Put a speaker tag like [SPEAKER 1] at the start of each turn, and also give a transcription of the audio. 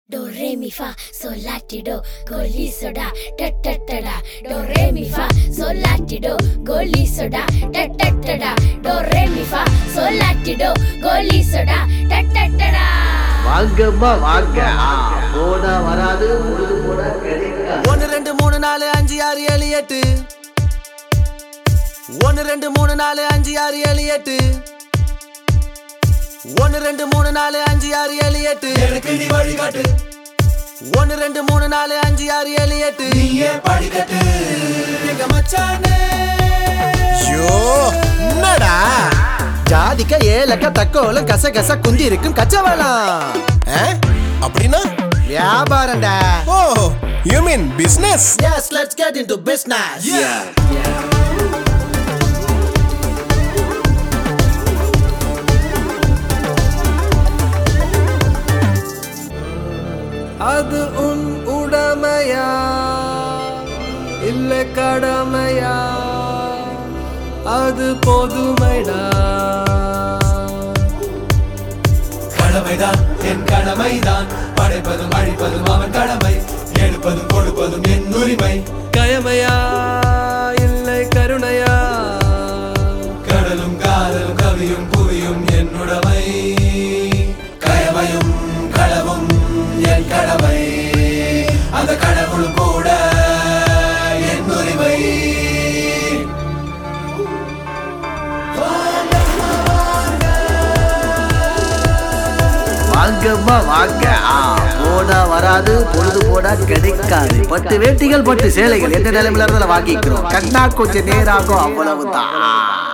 [SPEAKER 1] Do re mi fa sol la ti do go li so da ta ta ta da. Do re mi fa sol la ti do go li so da ta ta ta da. Do re mi fa sol la ti do go li so da ta ta ta da.
[SPEAKER 2] வாங்கம்மா வாங்க போடா வராது பொழுது போட கிடைக்க
[SPEAKER 3] 1 2 3 4 5 6 7 8 1 2 3 4 5 6 7 8 1 2 3 4 5 6 7 8 எனக்கு நீ வழிகாட்டு 1 2 3 4 5 6 7 8 நீயே படிக்கட்டு எங்க மச்சானே
[SPEAKER 4] யோ என்னடா
[SPEAKER 3] ஜாதிக்க ஏலக்க தக்கோல கசகச குந்தி இருக்கும் கச்சவளம்
[SPEAKER 4] அப்படினா
[SPEAKER 3] வியாபாரம்டா
[SPEAKER 4] ஓ you mean business
[SPEAKER 3] yes let's get into business அது உன் உடமையா இல்ல கடமையா அது பொதுமைடா
[SPEAKER 5] கடமைதான் என் கடமைதான் படைப்பதும் அழிப்பதும் அவன் கடமை எடுப்பதும் கொடுப்பதும் என் உரிமை
[SPEAKER 3] கயமையா இல்லை கருணையா
[SPEAKER 5] கடலும் காதலும் கவியும் புவியும் என் உடைமை கயமையும் களவும் என் கடமை அந்த கடவுளும் கூட என் உரிமை
[SPEAKER 2] வாங்கம்மா வாங்க போடா வராது பொழுது போட கிடைக்காது 10 வேட்டிகள் 10 சேலைகள் எந்த நிலைமையில இருந்தாலும் வாங்கிக்கிறோம் கண்ணா கொஞ்சம் நேராகும் அவ்வளவுதான்